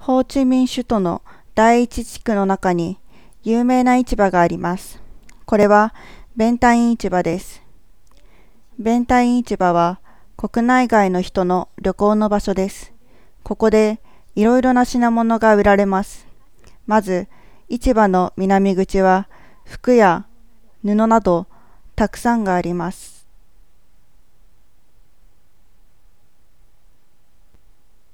ホーチミン首都の第一地区の中に有名な市場があります。これはベンタイン市場です。ベンタイン市場は国内外の人の旅行の場所です。ここでいろいろな品物が売られます。まず市場の南口は服や布などたくさんがあります。